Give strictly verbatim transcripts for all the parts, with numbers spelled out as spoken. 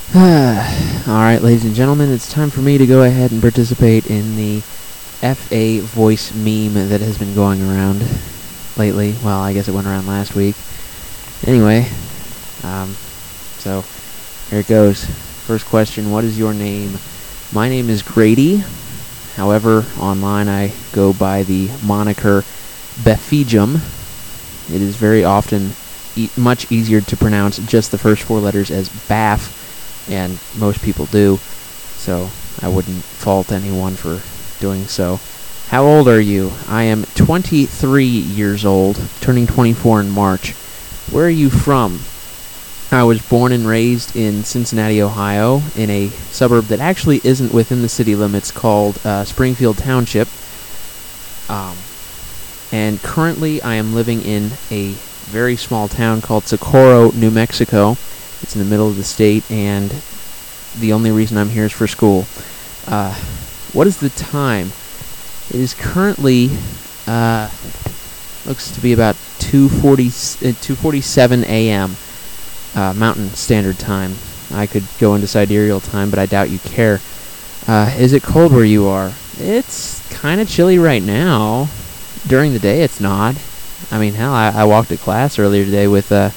Alright, ladies and gentlemen, it's time for me to go ahead and participate in the F A voice meme that has been going around lately. Well, I guess it went around last week. Anyway, um, so here it goes. First question, what is your name? My name is Grady. However, online I go by the moniker Befijum. It is very often e- much easier to pronounce just the first four letters as Baff, and most people do, so I wouldn't fault anyone for doing so. How old are you? I am twenty-three years old, turning twenty-four in March. Where are you from? I was born and raised in Cincinnati, Ohio, in a suburb that actually isn't within the city limits called uh, Springfield Township. Um, and currently I am living in a very small town called Socorro, New Mexico. It's in the middle of the state, and the only reason I'm here is for school. Uh, what is the time? It is currently, uh, looks to be about two forty-seven a.m. Uh, Mountain Standard Time. I could go into sidereal time, but I doubt you care. Uh, is it cold where you are? It's kind of chilly right now. During the day, it's not. I mean, hell, I, I walked to class earlier today with uh,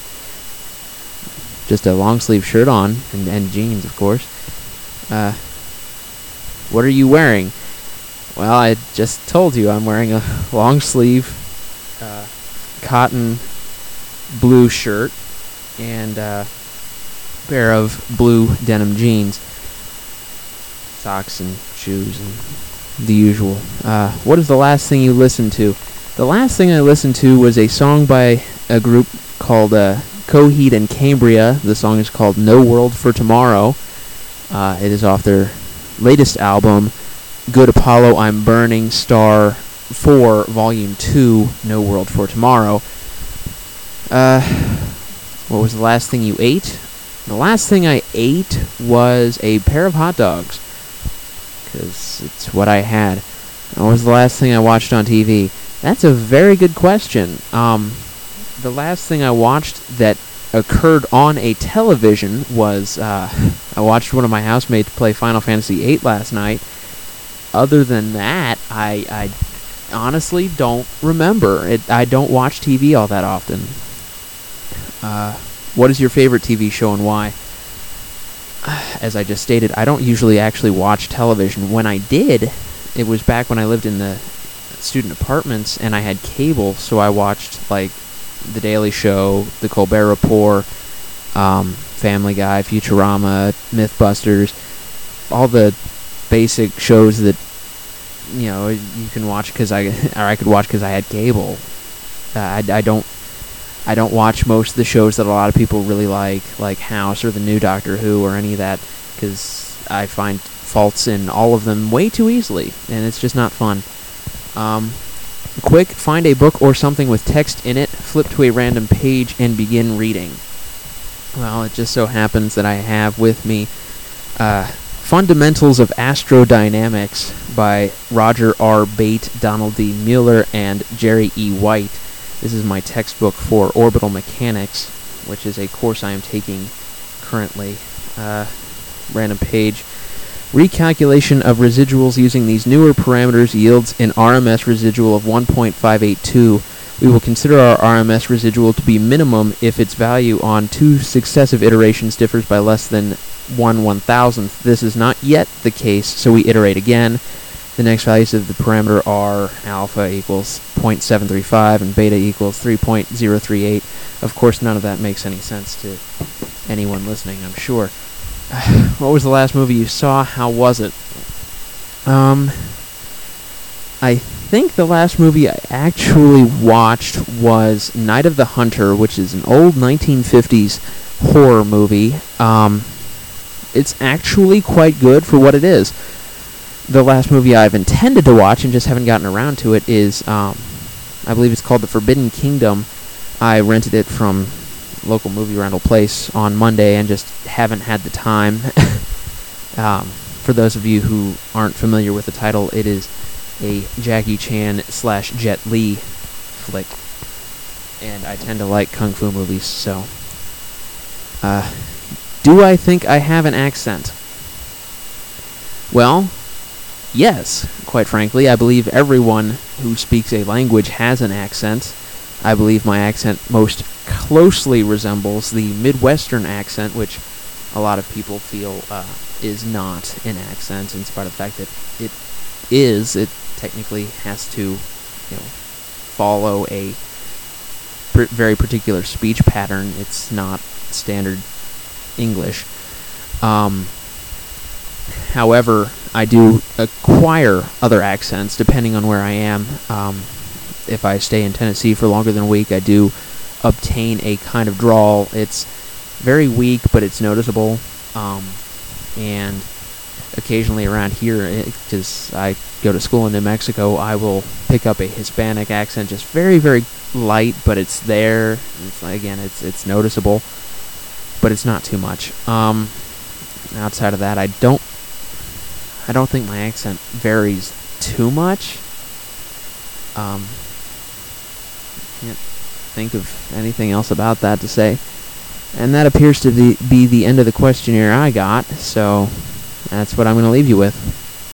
just a long-sleeve shirt on, and, and jeans, of course. Uh, what are you wearing? Well, I just told you I'm wearing a long-sleeve uh, cotton blue shirt and a pair of blue denim jeans, socks and shoes and the usual. Uh, what is the last thing you listened to? The last thing I listened to was a song by a group called uh, Coheed and Cambria. The song is called No World for Tomorrow. Uh, it is off their latest album, Good Apollo, I'm Burning, Star four, Volume two, No World for Tomorrow. Uh, what was the last thing you ate? The last thing I ate was a pair of hot dogs, because it's what I had. What was the last thing I watched on T V? That's a very good question. Um, the last thing I watched that occurred on a television was, uh, I watched one of my housemates play Final Fantasy eight last night. Other than that, I, I honestly don't remember. It, I don't watch T V all that often. Uh, what is your favorite T V show and why? As I just stated, I don't usually actually watch television. When I did, it was back when I lived in the student apartments and I had cable, so I watched, like, The Daily Show, The Colbert Report, um, Family Guy, Futurama, Mythbusters, all the basic shows that, you know, you can watch because I, or I could watch because I had cable. Uh, I, I don't, I don't watch most of the shows that a lot of people really like, like House or the new Doctor Who or any of that, because I find faults in all of them way too easily, and it's just not fun. Um, quick, find a book or something with text in it, flip to a random page, and begin reading. Well, it just so happens that I have with me uh, Fundamentals of Astrodynamics by Roger R. Bate, Donald D. Mueller, and Jerry E. White. This is my textbook for orbital mechanics, which is a course I am taking currently. Uh, random page. Recalculation of residuals using these newer parameters yields an R M S residual of one point five eight two. We will consider our R M S residual to be minimum if its value on two successive iterations differs by less than one one-thousandth. This is not yet the case, so we iterate again. The next values of the parameter are alpha equals zero point seven three five and beta equals three point zero three eight. Of course, none of that makes any sense to anyone listening, I'm sure. What was the last movie you saw? How was it? Um, I think the last movie I actually watched was Night of the Hunter, which is an old nineteen fifties horror movie. Um, it's actually quite good for what it is. The last movie I've intended to watch and just haven't gotten around to it is, um, I believe it's called The Forbidden Kingdom. I rented it from local movie rental place on Monday and just haven't had the time. um, for those of you who aren't familiar with the title, it is a Jackie Chan slash Jet Li flick, and I tend to like kung fu movies, so uh, Do I think I have an accent? Well, yes, quite frankly. I believe everyone who speaks a language has an accent. I believe my accent most closely resembles the Midwestern accent, which a lot of people feel uh, is not an accent, in spite of the fact that it is. It technically has to, you know, follow a pr- very particular speech pattern. It's not standard English. Um, however, I do acquire other accents depending on where I am. Um, if I stay in Tennessee for longer than a week, I do obtain a kind of drawl. It's very weak, but it's noticeable. Um, and occasionally around here, because I go to school in New Mexico, I will pick up a Hispanic accent, just very, very light, but it's there. It's, again, it's it's noticeable, but it's not too much. Um, outside of that, I don't, I don't think my accent varies too much. Um, can't think of anything else about that to say. And that appears to be, be the end of the questionnaire I got, so that's what I'm going to leave you with.